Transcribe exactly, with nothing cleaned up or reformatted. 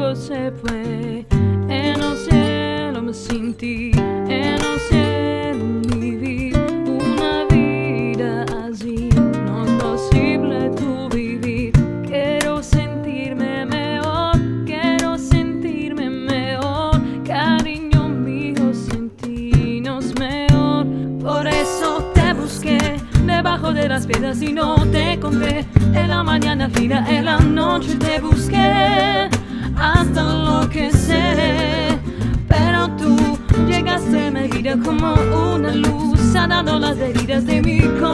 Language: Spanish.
todo se fue. En el cielo me sentí, en el cielo viví una vida así. No es posible tú vivir. Quiero sentirme mejor, quiero sentirme mejor. Cariño mío, sentirnos mejor. Por eso te busqué debajo de las piedras y no te encontré. En la mañana fría, en la noche te busqué hasta enloquecer. Pero tú llegaste, me herida como una luz, sanando las heridas de mi corazón.